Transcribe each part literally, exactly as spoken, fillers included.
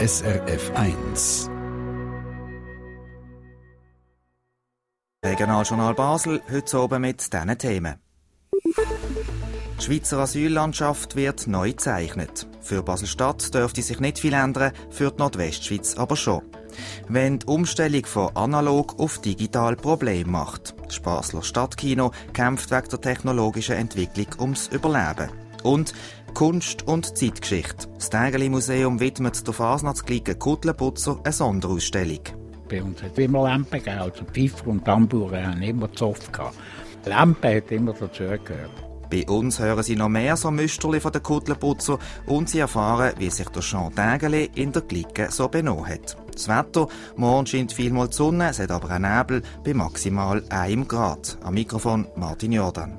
S R F eins. Regionaljournal Basel, heute oben mit diesen Themen. Die Schweizer Asyllandschaft wird neu gezeichnet. Für Basel-Stadt dürfte sich nicht viel ändern, für die Nordwestschweiz aber schon. Wenn die Umstellung von analog auf digital Probleme macht. Das Basler Stadtkino kämpft wegen der technologischen Entwicklung ums Überleben. Und Kunst und Zeitgeschichte. Das Tägeli-Museum widmet der Fasnachtsgleiche Kuttlenputzer eine Sonderausstellung. Bei uns hat es immer Lampen gegeben, also Pfeifer und Tamburen haben immer Zoff gehabt. Lampen hat immer dazu gehört. Bei uns hören Sie noch mehr so Müsterli von den Kuttlenputzer und Sie erfahren, wie sich der Jean Tägeli in der Glicke so benommen hat. Das Wetter, morgen scheint vielmal die Sonne, es hat aber einen Nebel bei maximal einem Grad. Am Mikrofon Martin Jordan.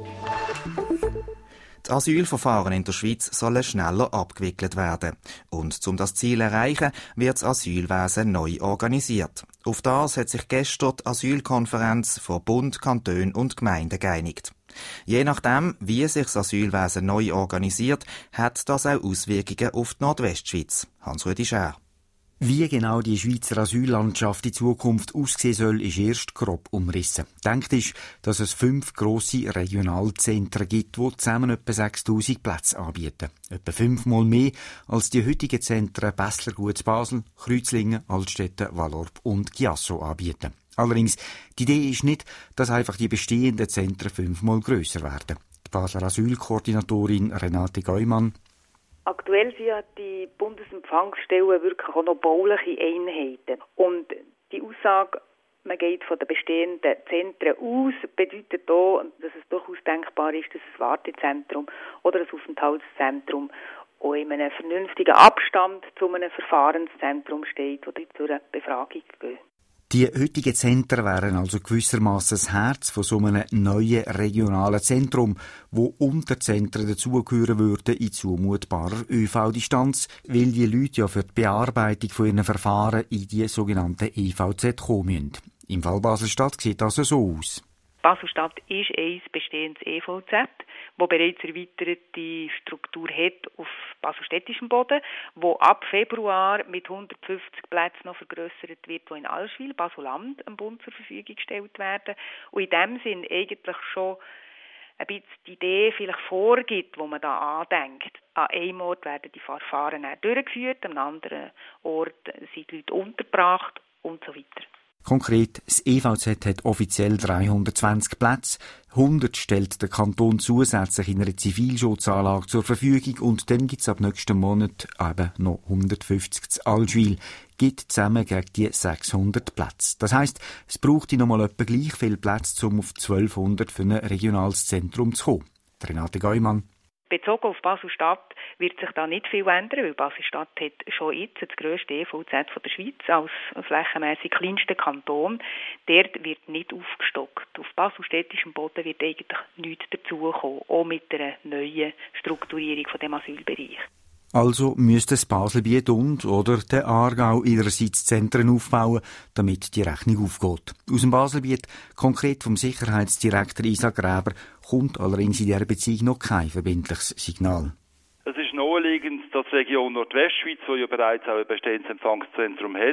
Die Asylverfahren in der Schweiz sollen schneller abgewickelt werden. Und um das Ziel zu erreichen, wird das Asylwesen neu organisiert. Auf das hat sich gestern die Asylkonferenz von Bund, Kanton und Gemeinden geeinigt. Je nachdem, wie sich das Asylwesen neu organisiert, hat das auch Auswirkungen auf die Nordwestschweiz. Hans-Rudi Schär. Wie genau die Schweizer Asyllandschaft in Zukunft aussehen soll, ist erst grob umrissen. Denkt ist, dass es fünf grosse Regionalzentren gibt, die zusammen etwa sechstausend Plätze anbieten. Etwa fünfmal mehr als die heutigen Zentren Besslergut Basel, Kreuzlingen, Altstetten, Vallorb und Chiasso anbieten. Allerdings, die Idee ist nicht, dass einfach die bestehenden Zentren fünfmal grösser werden. Die Basler Asylkoordinatorin Renate Geumann. Aktuell sind ja die Bundesempfangsstellen wirklich auch noch bauliche Einheiten. Und die Aussage, man geht von den bestehenden Zentren aus, bedeutet auch, dass es durchaus denkbar ist, dass ein Wartezentrum oder ein Aufenthaltszentrum auch in einem vernünftigen Abstand zu einem Verfahrenszentrum steht, oder zu einer Befragung geht. Die heutigen Zentren wären also gewissermaßen das Herz von so einem neuen regionalen Zentrum, wo Unterzentren dazugehören würden in zumutbarer Ö V-Distanz, weil die Leute ja für die Bearbeitung von ihren Verfahren in die sogenannten E V Z kommen müssen. Im Fall Basel-Stadt sieht das so aus. Basel-Stadt ist ein bestehendes E V Z, das bereits erweiterte Struktur hat auf baselstädtischem Boden, wo ab Februar mit hundertfünfzig Plätzen noch vergrössert wird, die in Allschwil, Basel-Land, am Bund zur Verfügung gestellt werden. Und in dem Sinn eigentlich schon ein bisschen die Idee vielleicht vorgibt, wo man da andenkt. An einem Ort werden die Verfahren durchgeführt, an einem anderen Ort sind die Leute untergebracht und so weiter. Konkret, das E V Z hat offiziell dreihundertzwanzig Plätze, hundert stellt der Kanton zusätzlich in einer Zivilschutzanlage zur Verfügung und dann gibt es ab nächsten Monat eben noch hundertfünfzig zu Allschwil, gibt zusammen gegen die sechshundert Plätze. Das heisst, es braucht noch mal etwa gleich viel Plätze, um auf zwölfhundert für ein regionales Zentrum zu kommen. Renate Geumann. Bezogen auf Basel-Stadt wird sich da nicht viel ändern, weil Basel-Stadt hat schon jetzt das grösste E V Z von der Schweiz als flächenmässig kleinsten Kanton. Dort wird nicht aufgestockt. Auf baselstädtischem Boden wird eigentlich nichts dazukommen, auch mit einer neuen Strukturierung von dem Asylbereich. Also müsste das Baselbiet und oder der Aargau ihrerseits Zentren aufbauen, damit die Rechnung aufgeht. Aus dem Baselbiet, konkret vom Sicherheitsdirektor Isaac Gräber, kommt allerdings in dieser Beziehung noch kein verbindliches Signal. Es ist naheliegend, dass die Region Nordwestschweiz, die ja bereits auch ein bestehendes Empfangszentrum hat,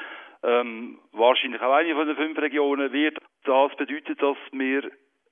ähm, wahrscheinlich auch eine von den fünf Regionen wird. Das bedeutet, dass wir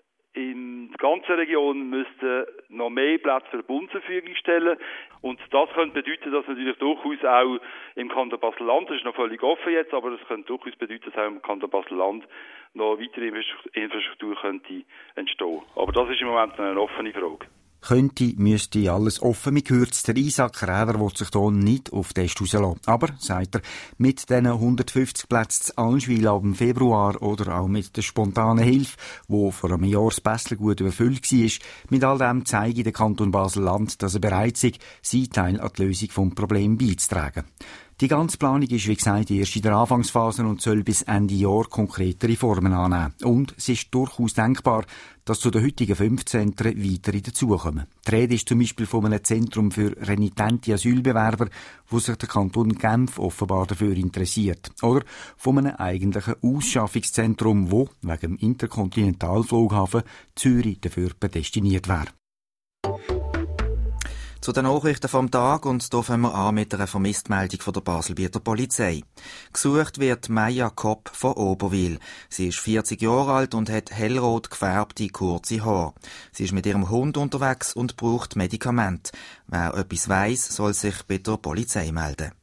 in der ganzen Region müssten noch mehr Plätze für den Bund zur Verfügung stellen. Und das könnte bedeuten, dass natürlich durchaus auch im Kanton Basel-Land, das ist noch völlig offen jetzt, aber das könnte durchaus bedeuten, dass auch im Kanton Basel-Land noch weitere Infrastruktur könnte entstehen. Aber das ist im Moment noch eine offene Frage. Könnte, müsste alles offen. Mir gehört, der Isaac Gräber will sich hier nicht auf den Test rauslassen. Aber, sagt er, mit diesen hundertfünfzig Plätzen zu Allschwil ab dem Februar oder auch mit der spontanen Hilfe, die vor einem Jahr das Besslergut überfüllt war, mit all dem zeige der Kanton Basel-Land, dass er bereit ist, seinen Teil an die Lösung des Problems beizutragen. Die ganze Planung ist, wie gesagt, erst in der Anfangsphase und soll bis Ende Jahr konkrete Reformen annehmen. Und es ist durchaus denkbar, dass zu den heutigen fünf Zentren weitere dazukommen. Die Rede ist zum Beispiel von einem Zentrum für renitente Asylbewerber, wo sich der Kanton Genf offenbar dafür interessiert. Oder von einem eigentlichen Ausschaffungszentrum, wo wegen dem Interkontinentalflughafen Zürich dafür prädestiniert wäre. Zu den Nachrichten vom Tag, und hier fangen wir an mit einer Vermisstmeldung von der Baselbieter Polizei. Gesucht wird Maja Kopp von Oberwil. Sie ist vierzig Jahre alt und hat hellrot gefärbte, kurze Haare. Sie ist mit ihrem Hund unterwegs und braucht Medikamente. Wer etwas weiss, soll sich bei der Polizei melden.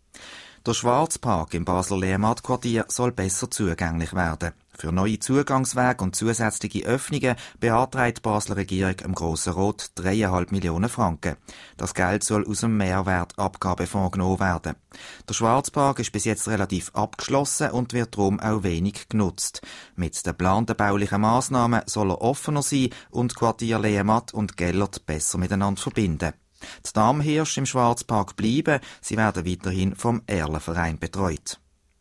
Der Schwarzpark im Basler Lehrmatt-Quartier soll besser zugänglich werden. Für neue Zugangswege und zusätzliche Öffnungen beantragt die Basler Regierung im Grossen Rot dreieinhalb Millionen Franken. Das Geld soll aus dem Mehrwertabgabefonds genommen werden. Der Schwarzpark ist bis jetzt relativ abgeschlossen und wird darum auch wenig genutzt. Mit den geplanten baulichen Massnahmen soll er offener sein und Quartier Lehrmatt und Gellert besser miteinander verbinden. Die Damhirsche im Schwarzpark bleiben, sie werden weiterhin vom Erlenverein betreut.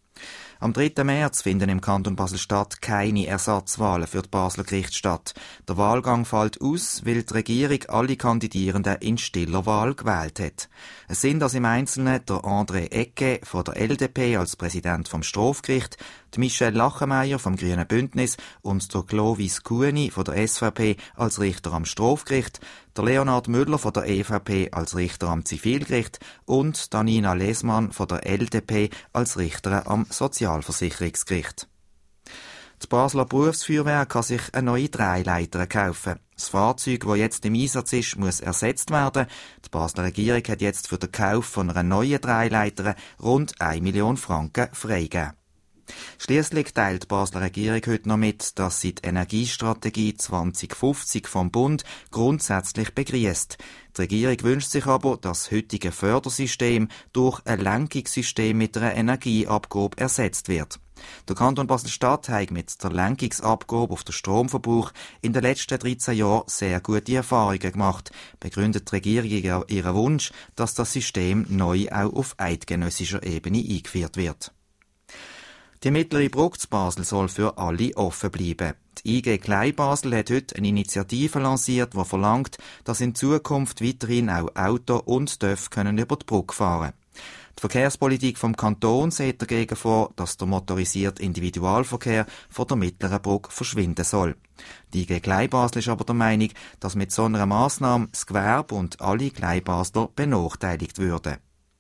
Am dritten März finden im Kanton Basel-Stadt keine Ersatzwahlen für die Basler Gerichte statt. Der Wahlgang fällt aus, weil die Regierung alle Kandidierenden in stiller Wahl gewählt hat. Es sind das im Einzelnen der André Ecke von der L D P als Präsident vom Strafgericht, die Michelle Lachenmeier vom Grünen Bündnis und der Clovis Kueni von der S V P als Richter am Strafgericht, der Leonhard Müller von der E V P als Richter am Zivilgericht und Danina Lesmann von der L D P als Richterin am Sozialversicherungsgericht. Die Basler Berufsfeuerwehr kann sich eine neue Dreileiter kaufen. Das Fahrzeug, das jetzt im Einsatz ist, muss ersetzt werden. Die Basler Regierung hat jetzt für den Kauf von einer neuen Dreileiter rund eine Million Franken freigegeben. Schliesslich teilt die Basler Regierung heute noch mit, dass sie die Energiestrategie zwanzig fünfzig vom Bund grundsätzlich begrüßt. Die Regierung wünscht sich aber, das heutige Fördersystem durch ein Lenkungssystem mit einer Energieabgabe ersetzt wird. Der Kanton Basel-Stadt hat mit der Lenkungsabgabe auf den Stromverbrauch in den letzten dreizehn Jahren sehr gute Erfahrungen gemacht, begründet die Regierung ihren Wunsch, dass das System neu auch auf eidgenössischer Ebene eingeführt wird. Die mittlere Brücke zu Basel soll für alle offen bleiben. Die I G Klei Basel hat heute eine Initiative lanciert, die verlangt, dass in Zukunft weiterhin auch Auto und T Ö F können über die Brücke fahren. Die Verkehrspolitik vom Kanton sieht dagegen vor, dass der motorisierte Individualverkehr von der mittleren Brücke verschwinden soll. Die I G Klei Basel ist aber der Meinung, dass mit so einer Massnahme das Gewerbe und alle Kleinbasler benachteiligt würden.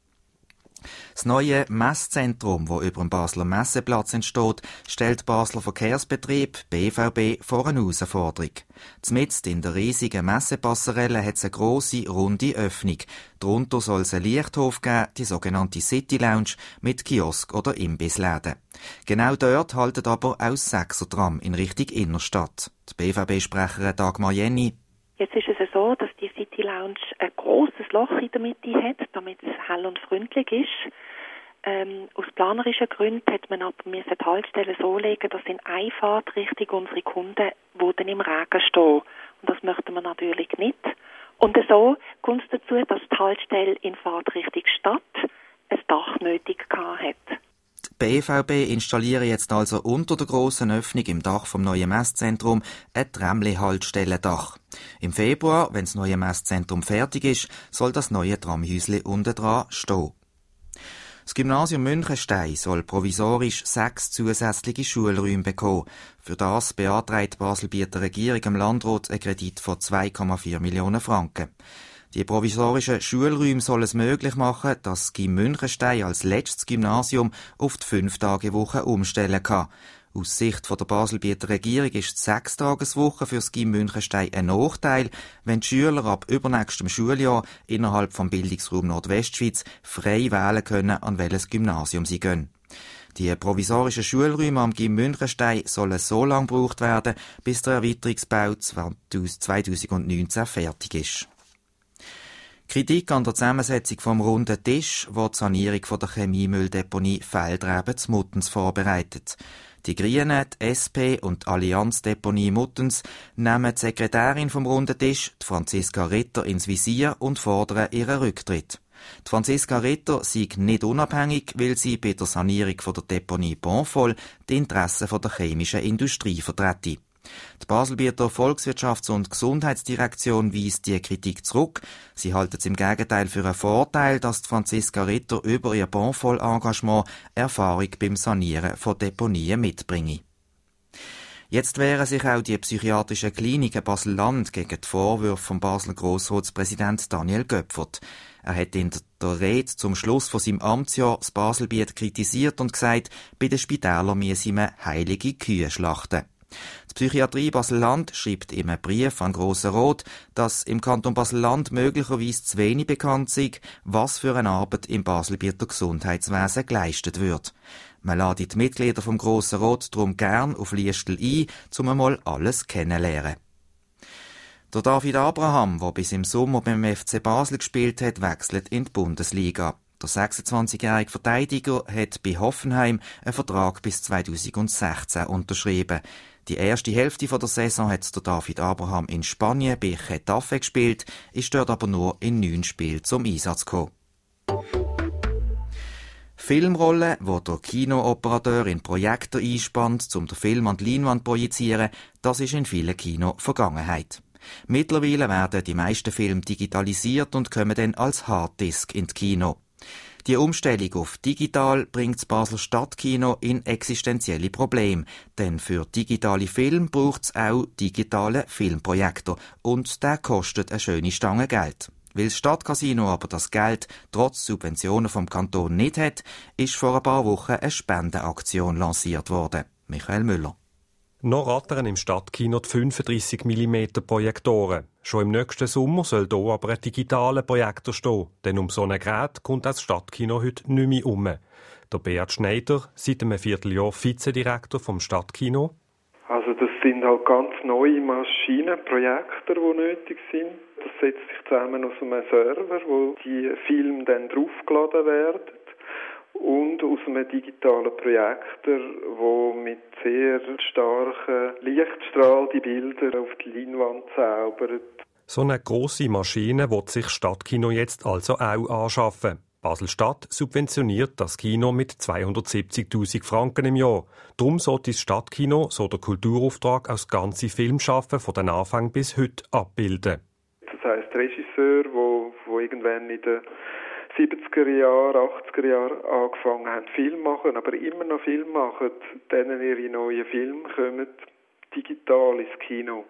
Das neue Messzentrum, das über dem Basler Messeplatz entsteht, stellt Basler Verkehrsbetrieb B V B vor eine Herausforderung. Zmitzt in der riesigen Messepasserelle hat es eine grosse, runde Öffnung. Darunter soll es einen Lichthof geben, die sogenannte City Lounge mit Kiosk oder Imbissläden. Genau dort haltet aber auch das Sechser-Tram in Richtung Innenstadt. Die B V B-Sprecherin Dagmar Jenny: Jetzt ist es so, dass die City Lounge ein grosses Loch in der Mitte hat, damit es hell und freundlich ist. Ähm, aus planerischen Gründen hat man aber die Haltestellen so legen, dass in Einfahrt Richtung unsere Kunden dann im Regen stehen. Und das möchten wir natürlich nicht. Und so kommt es dazu, dass die Haltestelle in Fahrtrichtung Stadt ein Dach nötig hat. Die B V B installieren jetzt also unter der grossen Öffnung im Dach vom neuen Messzentrum ein Tramli-Haltstellendach. Im Februar, wenn das neue Messzentrum fertig ist, soll das neue Tramhäusli unten dran stehen. Das Gymnasium Münchenstein soll provisorisch sechs zusätzliche Schulräume bekommen. Für das beantragt die Baselbieter Regierung im Landrat einen Kredit von zwei Komma vier Millionen Franken. Die provisorischen Schulräume sollen es möglich machen, dass das Gym Münchenstein als letztes Gymnasium auf die Fünf-Tage-Woche umstellen kann. Aus Sicht der Baselbieter Regierung ist die Sechstageswoche für das Gym Münchenstein ein Nachteil, wenn die Schüler ab übernächstem Schuljahr innerhalb vom Bildungsraum Nordwestschweiz frei wählen können, an welches Gymnasium sie gehen. Die provisorischen Schulräume am Gym Münchenstein sollen so lange gebraucht werden, bis der Erweiterungsbau zwanzig neunzehn fertig ist. Kritik an der Zusammensetzung vom runden Tisch, wo die Sanierung von der Chemiemülldeponie Feldreben zu Muttens vorbereitet. Die Grünen, die S P und die Allianz-Deponie Muttens nehmen die Sekretärin vom runden Tisch, die Franziska Ritter, ins Visier und fordern ihren Rücktritt. Die Franziska Ritter sei nicht unabhängig, weil sie bei der Sanierung von der Deponie Bonfol die Interessen von der chemischen Industrie vertrete. Die Baselbieter Volkswirtschafts- und Gesundheitsdirektion weist die Kritik zurück. Sie halten es im Gegenteil für einen Vorteil, dass die Franziska Ritter über ihr Bonfol-Engagement Erfahrung beim Sanieren von Deponien mitbringe. Jetzt wehren sich auch die psychiatrischen Kliniken Basel-Land gegen die Vorwürfe vom Basler Grossratspräsident Daniel Göpfert. Er hat in der Rede zum Schluss von seinem Amtsjahr das Baselbiet kritisiert und gesagt, bei den Spitälern müsse man heilige Kühe schlachten. Die Psychiatrie Basel-Land schreibt in einem Brief an Grossen Rat, dass im Kanton Basel-Land möglicherweise zu wenig bekannt sei, was für eine Arbeit im Baselbieter Gesundheitswesen geleistet wird. Man lädt die Mitglieder vom Grossen Rat darum gern auf Liestel ein, um einmal alles kennenzulernen. Der David Abraham, der bis im Sommer beim F C Basel gespielt hat, wechselt in die Bundesliga. Der sechsundzwanzigjährige Verteidiger hat bei Hoffenheim einen Vertrag bis zweitausendsechzehn unterschrieben. Die erste Hälfte der Saison hat der David Abraham in Spanien bei Getafe gespielt, ist dort aber nur in neun Spielen zum Einsatz gekommen. Filmrollen, wo der Kinooperateur in Projektor einspannt, um den Film an die Leinwand zu projizieren, das ist in vielen Kinos Vergangenheit. Mittlerweile werden die meisten Filme digitalisiert und kommen dann als Harddisk in die Kino. Die Umstellung auf digital bringt das Basler Stadtkino in existenzielle Probleme, denn für digitale Filme braucht es auch digitale Filmprojektor und der kostet eine schöne Stange Geld. Weil das Stadtcasino aber das Geld trotz Subventionen vom Kanton nicht hat, ist vor ein paar Wochen eine Spendenaktion lanciert worden. Michael Müller. Noch rattern im Stadtkino die fünfunddreissig Millimeter Projektoren. Schon im nächsten Sommer soll hier aber ein digitaler Projektor stehen, denn um so ein Gerät kommt das Stadtkino heute nicht mehr um. Der Beat Schneider, seit einem Vierteljahr Vizedirektor vom Stadtkino. Also das sind halt ganz neue Maschinen, Projektor, die nötig sind. Das setzt sich zusammen aus einem Server, wo die Filme dann draufgeladen werden. Und aus einem digitalen Projektor, wo mit sehr starken Lichtstrahl die Bilder auf die Leinwand zaubert. So eine grosse Maschine will sich Stadtkino jetzt also auch anschaffen. Basel-Stadt subventioniert das Kino mit zweihundertsiebzigtausend Franken im Jahr. Darum sollte das Stadtkino, so der Kulturauftrag, aus ganze Filmschaffen von den Anfang bis heute abbilden. Das heisst, Regisseur, wo, wo irgendwann in den siebziger Jahre, achtziger Jahre angefangen haben, Film machen, aber immer noch Film machen, denen ihre neuen Filme kommen digital ins Kino.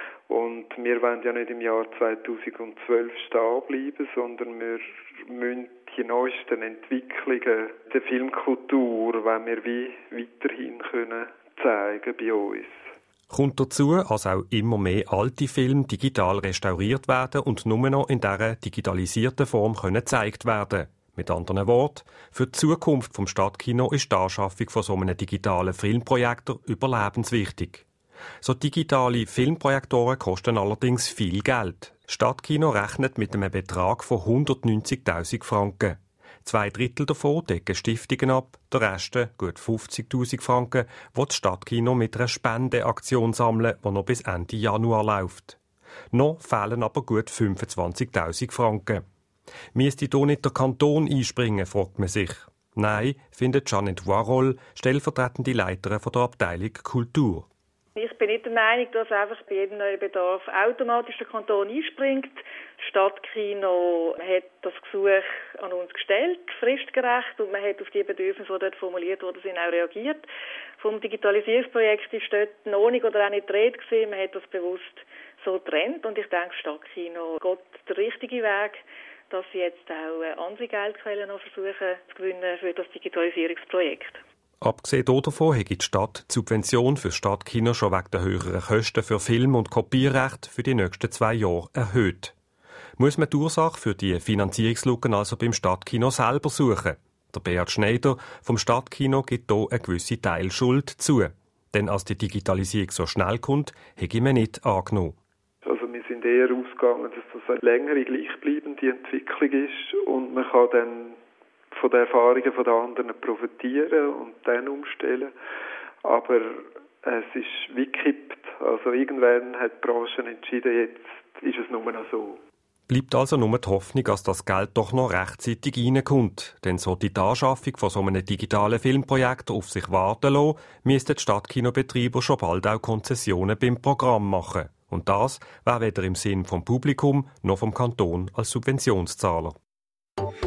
Und wir wollen ja nicht im Jahr zweitausendzwölf stehen bleiben, sondern wir müssen die neuesten Entwicklungen der Filmkultur, wenn wir wie weiterhin können zeigen bei uns. Kommt dazu, dass auch immer mehr alte Filme digital restauriert werden und nur noch in dieser digitalisierten Form können gezeigt werden. Mit anderen Worten, für die Zukunft vom Stadtkino ist die Anschaffung von so einem digitalen Filmprojektor überlebenswichtig. So digitale Filmprojektoren kosten allerdings viel Geld. Das Stadtkino rechnet mit einem Betrag von hundertneunzigtausend Franken. Zwei Drittel davon decken Stiftungen ab, der Rest, gut fünfzigtausend Franken, will das Stadtkino mit einer Spendeaktion sammeln, die noch bis Ende Januar läuft. Noch fehlen aber gut fünfundzwanzigtausend Franken. Müsste hier nicht der Kanton einspringen, fragt man sich. Nein, findet Jeanette Warhol, stellvertretende Leiterin der Abteilung Kultur. Ich bin nicht der Meinung, dass einfach bei jedem neuen Bedarf automatisch der Kanton einspringt. Das Stadtkino hat das Gesuch an uns gestellt, fristgerecht, und man hat auf die Bedürfnisse, die dort formuliert worden sind, auch reagiert. Vom Digitalisierungsprojekt ist dort noch nicht oder auch nicht die Rede gewesen. Man hat das bewusst so getrennt, und ich denke, das Stadtkino geht der richtige Weg, dass sie jetzt auch andere Geldquellen noch versuchen zu gewinnen für das Digitalisierungsprojekt. Abgesehen davon hat die Stadt die Subvention für das Stadtkino schon wegen der höheren Kosten für Film- und Kopierrecht für die nächsten zwei Jahre erhöht. Muss man die Ursache für die Finanzierungslücken also beim Stadtkino selber suchen? Der Beat Schneider vom Stadtkino gibt hier eine gewisse Teilschuld zu. Denn als die Digitalisierung so schnell kommt, hätte man nicht angenommen. Also wir sind eher ausgegangen, dass das eine längere, gleichbleibende Entwicklung ist und man kann dann von den Erfahrungen der anderen profitieren und dann umstellen. Aber es ist wie gekippt. Also irgendwann hat die Branche entschieden, jetzt ist es nur noch so. Bleibt also nur die Hoffnung, dass das Geld doch noch rechtzeitig reinkommt. Denn sollte die Anschaffung von so einem digitalen Filmprojekt auf sich warten lassen, müssten die Stadtkinobetreiber schon bald auch Konzessionen beim Programm machen. Und das wäre weder im Sinn vom Publikum noch vom Kanton als Subventionszahler.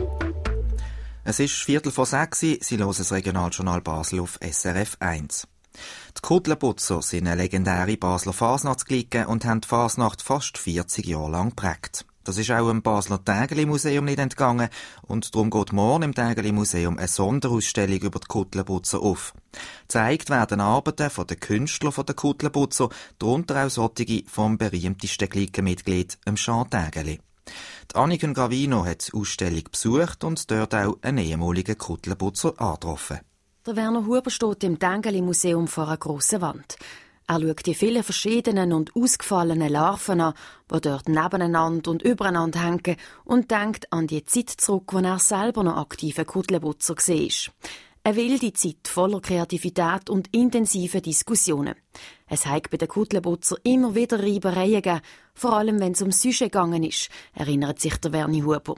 Es ist Viertel vor sechs, Sie hören das Regionaljournal Basel auf S R F eins. Die Kuddelputzer sind eine legendäre Basler Fasnachtsclique und haben die Fasnacht fast vierzig Jahre lang geprägt. Das ist auch im Basler Tägeli-Museum nicht entgangen und darum geht morgen im Tägeli-Museum eine Sonderausstellung über die Kuddelputzer auf. Gezeigt werden Arbeiten von den Künstlern der Kuddelputzer, darunter auch solche vom berühmtesten Clique-Mitglied, dem Jean Tägeli. Die Anniken Gravino hat die Ausstellung besucht und dort auch einen ehemaligen Kuddelputzer angetroffen. Der Werner Huber steht im Tägeli-Museum vor einer grossen Wand. Er schaut die vielen verschiedenen und ausgefallenen Larven an, die dort nebeneinander und übereinander hängen, und denkt an die Zeit zurück, als er selber noch aktiver Kuddelputzer war. Eine wilde Zeit voller Kreativität und intensiven Diskussionen. Es hat bei den Kuddelputzer immer wieder Reibereien gegeben, vor allem wenn es um Sujet gegangen ist, erinnert sich der Werni Huber.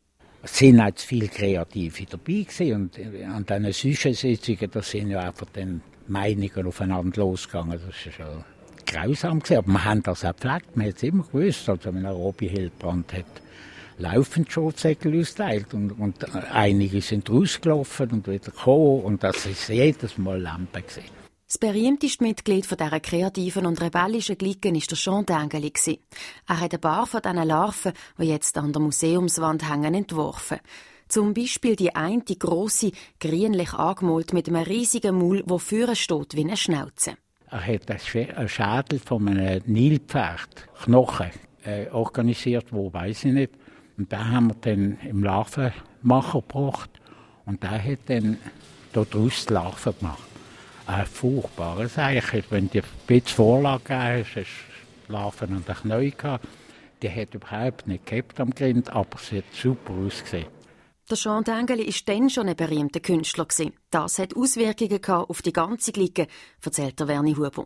Es sind auch zu viele Kreative dabei gewesen und an diesen Sujet-Sitzungen, da sind ja einfach dann Meinungen aufeinander losgegangen. Das war schon grausam gewesen, aber wir haben das auch gepflegt, man hat es immer gewusst. Also wenn Robi Hildbrand hat laufend Schotsäckel ausgeteilt und, und einige sind rausgelaufen und wieder gekommen und das ist jedes Mal Lampe gewesen. Das berühmteste Mitglied dieser kreativen und rebellischen Clique war der Jean Tägeli. Er hat ein paar von diesen Larven, die jetzt an der Museumswand hängen, entworfen. Zum Beispiel die eine grosse, grünlich angemalt mit einem riesigen Maul, der vorne steht wie eine Schnauze. Er hat einen Schädel von einem Nilpferd, Knochen, äh, organisiert, wo weiß ich nicht. Und den haben wir dann im Larvenmacher gebracht. Und der hat dann daraus die Larven gemacht. Ein furchtbares eigentlich. Wenn du ein bisschen Vorlage gegeben hast, hast du die Larven an den Knien gehabt. Die hat überhaupt nicht gehabt am Grind, aber sie hat super ausgesehen. Der Jean Tägeli war dann schon ein berühmter Künstler. Das hat Auswirkungen auf die ganze Clique, erzählt der Werni Huber.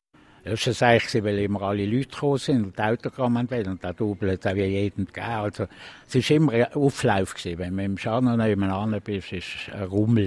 Das war eigentlich, weil immer alle Leute gekommen sind und Autogramme wollten. Und der Double hat es auch jedem gegeben. Also, es war immer ein Auflauf. Wenn man im Schaden nebenan bist, war es ein Rummel.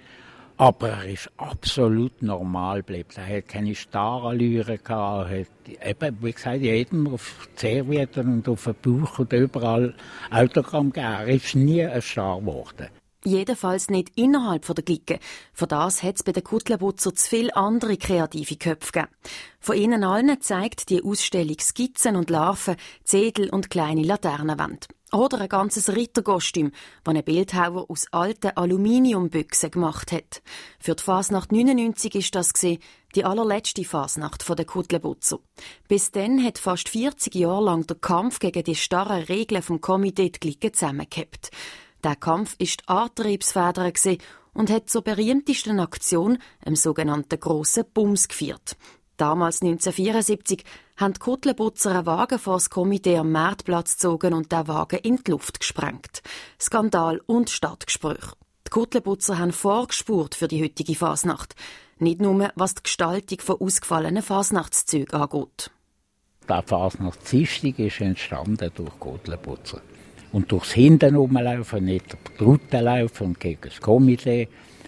Aber er ist absolut normal geblieben. Er hat keine Starallüre gehabt. Er hat, eben, wie gesagt, jedem auf die Servietten und auf den Bauch und überall Autogramm gegeben. Er ist nie ein Star geworden. Jedenfalls nicht innerhalb der Clique. Für das hat es bei den Kuddelputzer zu viele andere kreative Köpfe gegeben. Von ihnen allen zeigt die Ausstellung Skizzen und Larven, Zettel und kleine Laternenwände. Oder ein ganzes Ritterkostüm, das ein Bildhauer aus alten Aluminiumbüchsen gemacht hat. Für die Fasnacht neunundneunzig war das die allerletzte Fasnacht der Kuddelputzer. Bis dann hat fast vierzig Jahre lang der Kampf gegen die starren Regeln vom Komitee die Clique zusammengehalten. Der Kampf war die Antriebsfeder und hat zur berühmtesten Aktion, dem sogenannten Grossen Bums, geführt. Damals neunzehnhundertvierundsiebzig haben die Kuddelputzer einen Wagen vor das Komitee am Marktplatz gezogen und den Wagen in die Luft gesprengt. Skandal und Stadtgespräch. Die Kuddelputzer haben vorgespurt für die heutige Fasnacht. Nicht nur, was die Gestaltung von ausgefallenen Fasnachtszügen angeht. Der Fasnachtsdienstag ist entstanden durch Kuddelputzer. Und durchs Hinten rumlaufen, nicht draussen laufen und gegen das Komitee.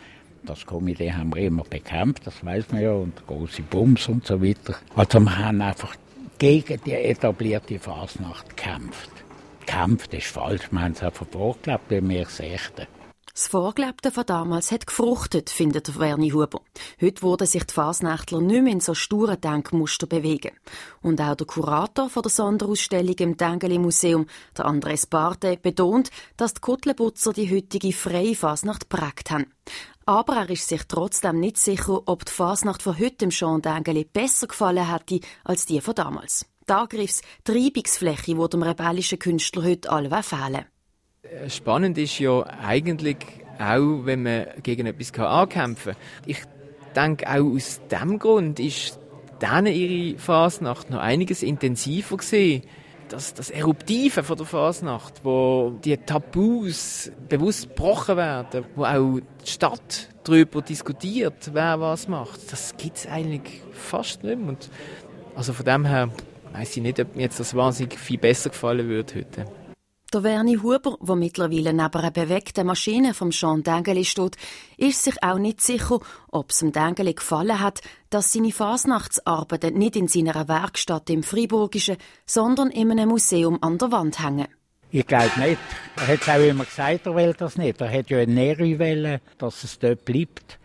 Das Komitee haben wir immer bekämpft, das weiß man ja, und große Bums und so weiter. Also wir haben einfach gegen die etablierte Fasnacht gekämpft. Gekämpft ist falsch, wir haben es einfach vorgelebt, wie wir es echten. Das Vorgelebte von damals hat gefruchtet, findet der Werni Huber. Heute würden sich die Fasnächtler nicht mehr in so sturen Denkmuster bewegen. Und auch der Kurator von der Sonderausstellung im Tägeli-Museum, der Andres Barte, betont, dass die Kuddelputzer die heutige freie Fasnacht geprägt haben. Aber er ist sich trotzdem nicht sicher, ob die Fasnacht von heute im Jean Tägeli besser gefallen hätte als die von damals. Die Angriffs-, die Reibungsfläche, die dem rebellischen Künstler heute alle fehlen. Spannend ist ja eigentlich auch, wenn man gegen etwas ankämpfen kann. Ich denke, auch aus diesem Grund ist denen ihre Fasnacht noch einiges intensiver gewesen. Das, das Eruptive von der Fasnacht, wo die Tabus bewusst gebrochen werden, wo auch die Stadt darüber diskutiert, wer was macht, das gibt es eigentlich fast nicht mehr. Und also von dem her weiss ich nicht, ob mir jetzt das wahnsinnig viel besser gefallen würde heute. Der Werni Huber, der mittlerweile neben einer bewegten Maschine vom Jean Tägeli steht, ist sich auch nicht sicher, ob es dem Tägeli gefallen hat, dass seine Fasnachtsarbeiten nicht in seiner Werkstatt im Friburgischen, sondern in einem Museum an der Wand hängen. Ich glaube nicht. Er hat es auch immer gesagt, er will das nicht. Er hat ja eine Nähe wollen, dass es dort bleibt.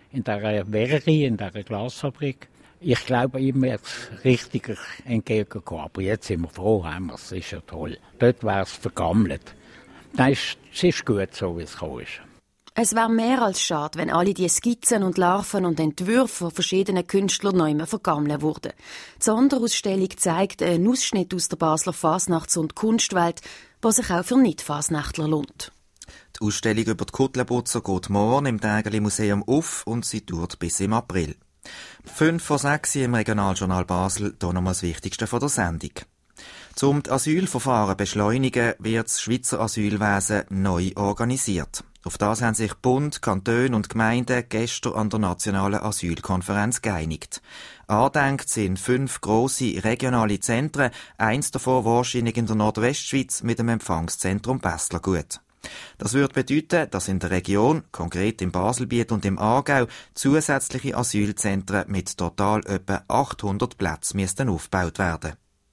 in dieser Verri, in dieser Glasfabrik. Ich glaube, ihm wird es richtig entgegenkommen. Aber jetzt sind wir froh, haben wir es. Das ist ja toll. Dort wäre es vergammelt. Nein, es ist gut so, wie es gekommen ist. Es wäre mehr als schade, wenn alle die Skizzen und Larven und Entwürfe von verschiedenen Künstlern neu mehr vergammeln würden. Die Sonderausstellung zeigt einen Ausschnitt aus der Basler Fasnachts- und Kunstwelt, was sich auch für Nicht-Fasnächtler lohnt. Die Ausstellung über die Kuttelputzer geht morgen im Tägeli Museum auf und sie dauert bis im April. Fünf vor sechs im Regionaljournal Basel, hier nochmal das Wichtigste von der Sendung. Um die Asylverfahren beschleunigen, wird das Schweizer Asylwesen neu organisiert. Auf das haben sich Bund, Kantone und Gemeinden gestern an der Nationalen Asylkonferenz geeinigt. Angedenkt sind fünf grosse regionale Zentren, eins davon wahrscheinlich in der Nordwestschweiz mit dem Empfangszentrum Besslergut. Das würde bedeuten, dass in der Region, konkret im Baselbiet und im Aargau, zusätzliche Asylzentren mit total etwa achthundert Plätzen müssten aufgebaut werden.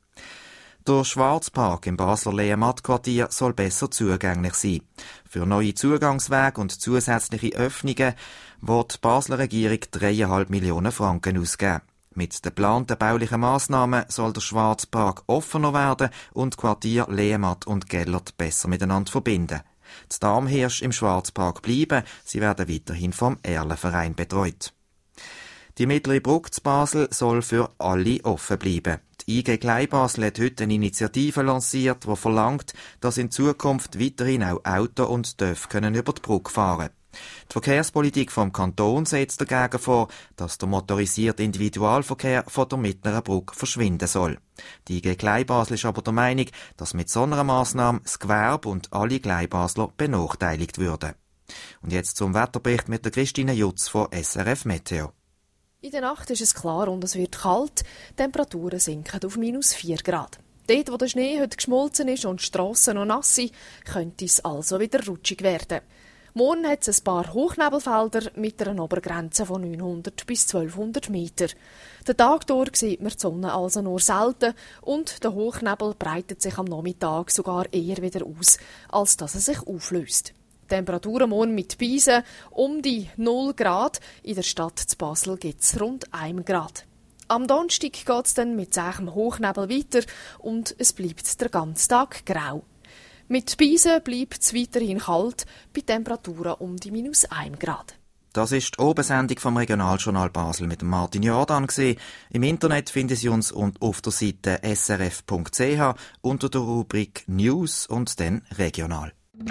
Der Schwarzpark im Basler Lehematt-Quartier soll besser zugänglich sein. Für neue Zugangswege und zusätzliche Öffnungen wird die Basler Regierung dreieinhalb Millionen Franken ausgeben. Mit den geplanten baulichen Massnahmen soll der Schwarzpark offener werden und die Quartier Lehematt und Gellert besser miteinander verbinden. Die Darmhirsch im Schwarzpark bleiben, sie werden weiterhin vom Erlenverein betreut. Die mittlere Brücke zu Basel soll für alle offen bleiben. Die I G Kleinbasel hat heute eine Initiative lanciert, die verlangt, dass in Zukunft weiterhin auch Auto und Töff können über die Brücke fahren. Die Verkehrspolitik vom Kanton setzt dagegen vor, dass der motorisierte Individualverkehr von der mittleren Brücke verschwinden soll. Die I G Kleinbasel ist aber der Meinung, dass mit so einer Massnahme das Gewerbe und alle Kleinbasler benachteiligt würden. Und jetzt zum Wetterbericht mit der Christine Jutz von S R F Meteo. In der Nacht ist es klar und es wird kalt. Die Temperaturen sinken auf minus vier Grad. Dort, wo der Schnee heute geschmolzen ist und die Strassen noch nass sind, könnte es also wieder rutschig werden. Morgen hat es ein paar Hochnebelfelder mit einer Obergrenze von neunhundert bis zwölfhundert Meter. Den Tag durch sieht man die Sonne also nur selten und der Hochnebel breitet sich am Nachmittag sogar eher wieder aus, als dass er sich auflöst. Temperaturen morgen mit Beisen um die null Grad. In der Stadt zu Basel gibt es rund ein Grad. Am Donnerstag geht es dann mit zähem Hochnebel weiter und es bleibt den ganzen Tag grau. Mit Beisen bleibt es weiterhin kalt, bei Temperaturen um die minus ein Grad. Das ist die Obersendung vom Regionaljournal Basel mit Martin Jordan gewesen. Im Internet finden Sie uns auf der Seite s r f punkt c h unter der Rubrik News und dann Regional.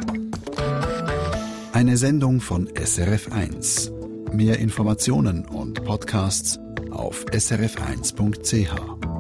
Eine Sendung von S R F eins. Mehr Informationen und Podcasts auf s r f eins punkt c h.